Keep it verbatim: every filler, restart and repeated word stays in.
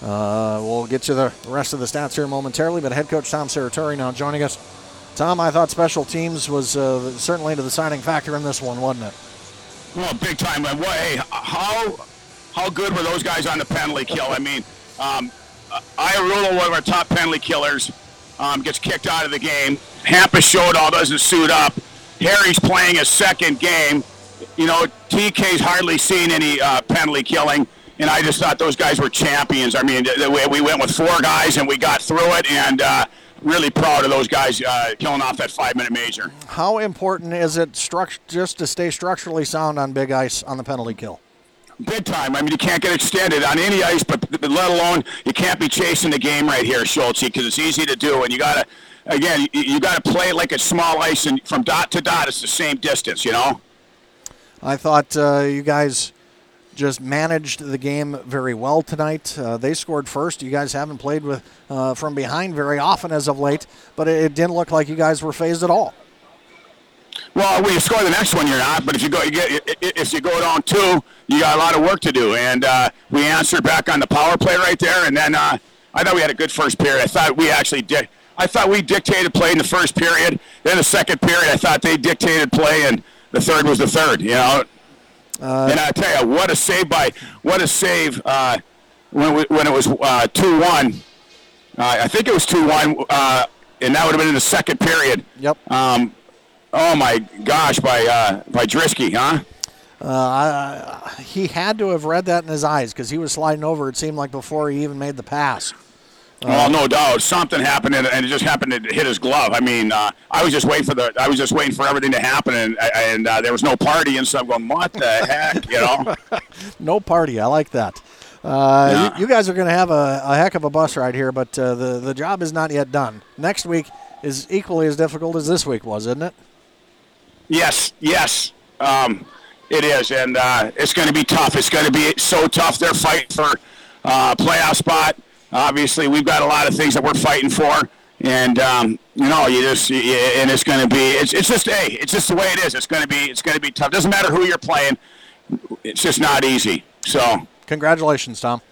Uh, we'll get to the rest of the stats here momentarily, but head coach Tom Serratore now joining us. Tom, I thought special teams was uh, certainly the deciding factor in this one, wasn't it? Well, big time. What, hey, how how good were those guys on the penalty kill? I mean, um, Iarulo, one of our top penalty killers, um, gets kicked out of the game. Hampus Shodal doesn't suit up. Harry's playing his second game. You know, T K's hardly seen any uh, penalty killing. And I just thought those guys were champions. I mean, we went with four guys and we got through it, and uh, really proud of those guys uh, killing off that five-minute major. How important is it struct- just to stay structurally sound on big ice on the penalty kill? Big time. I mean, you can't get extended on any ice, but let alone you can't be chasing the game right here, Schultz, because it's easy to do. And you got to, again, you, you got to play it like it's small ice, and from dot to dot, it's the same distance, you know? I thought uh, you guys just managed the game very well tonight. Uh, they scored first. You guys haven't played with uh, from behind very often as of late, but it, it didn't look like you guys were phased at all. Well, when you score the next one, you're not. But if you go, you get if you go down two, you got a lot of work to do. And uh, we answered back on the power play right there. And then uh, I thought we had a good first period. I thought we actually did. I thought we dictated play in the first period. Then the second period, I thought they dictated play, and the third was the third. You know. Uh, and I tell you, what a save by what a save uh, when we, when it was uh, two one. Uh, I think it was two one, uh, and that would have been in the second period. Yep. Um, oh my gosh, by uh, by Drisky, huh? Uh, I, he had to have read that in his eyes because he was sliding over. It seemed like before he even made the pass. Well, no doubt, something happened, and, and it just happened to hit his glove. I mean, uh, I was just waiting for the, I was just waiting for everything to happen, and and uh, there was no party, and so I'm going, what the heck, you know? No party, I like that. Uh, yeah. you, you guys are going to have a, a heck of a bus ride here, but uh, the the job is not yet done. Next week is equally as difficult as this week was, isn't it? Yes, yes, um, it is, and uh, it's going to be tough. It's going to be so tough. They're fighting for uh, playoff spot. Obviously, we've got a lot of things that we're fighting for, and um, you know, you just you, and it's going to be it's it's just hey, it's just the way it is. It's going to be it's going to be tough. Doesn't matter who you're playing. It's just not easy. So, congratulations, Tom.